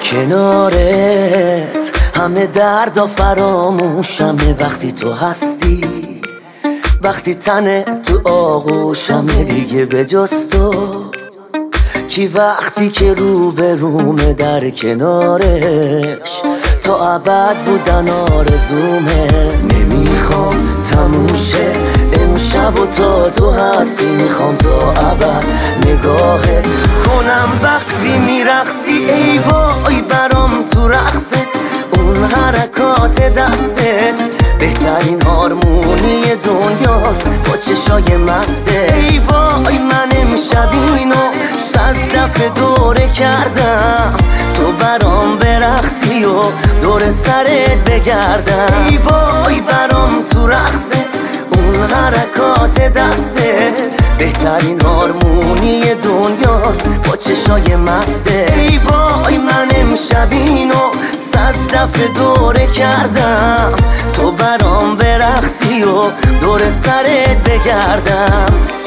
کنارت همه دردا فراموشمه وقتی تو هستی، وقتی تنه تو آغوشمه دیگه به جز تو کی وقتی که روبرومه در کنارش تا ابد بودن آرزومه. نمیخوام تموم شه امشب و تا تو هستی، میخوام تا ابد نگاهت کنم وقتی میرقصی. ای وای برام تو رقصت، اون حرکات دستت بهترین هارمونی دنیاست با چشای مسته. ای وای من امشب اینو 100 دفعه دوره کردم، تو برام برقصی و دور سرت بگردم. ای وای برام تو رقصت، اون حرکات دستت بهترین هارمونی دنیاست با چشای مسته. ای وای من امشب اینو 100 دفعه دوره کردم، تو برام برقصی و دور سرت بگردم.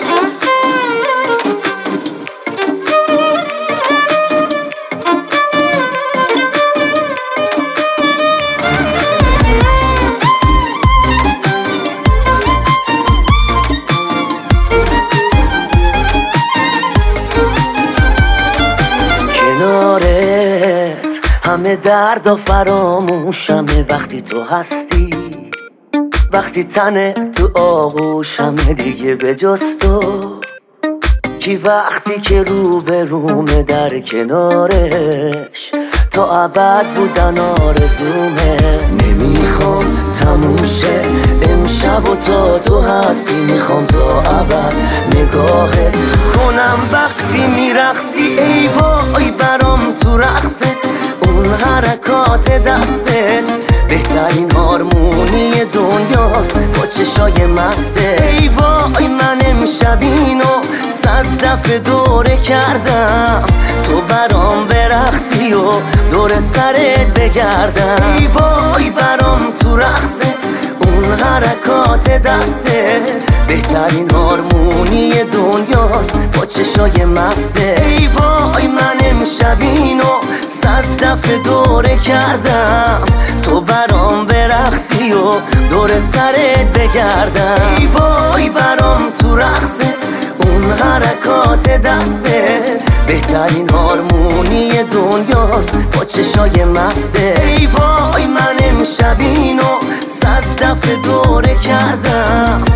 همه دردا فراموشمه وقتی تو هستی، وقتی تنه تو آغوشمه دیگه به جز تو کی وقتی که روبرومه در کنارش تا ابد بودن آرزومه. نمیخوام تموم شه امشب و تا تو هستی، میخوام تا ابد نگاهت کنم وقتی میرقصی. ای وای برام تو رقصت، اون حرکات دستت بهترین هارمونی دنیاست با چشای مسته. ای وای من امشب اینو 100 دفعه دوره کردم، تو برام برقصی و دور سرت بگردم. ای وای برام تو رقصت، اون حرکات دستت بهترین هارمونی دنیاست با چشای مسته. ای وای من امشب اینو 100 دفعه دوره کردم، تو برام برقصی و دور سرت بگردم. ای وای برام تو رقصت، اون حرکات دستت بهترین هارمونی دنیاست با چشای مسته. ای وای من امشب اینو 100 دفعه دوره کردم،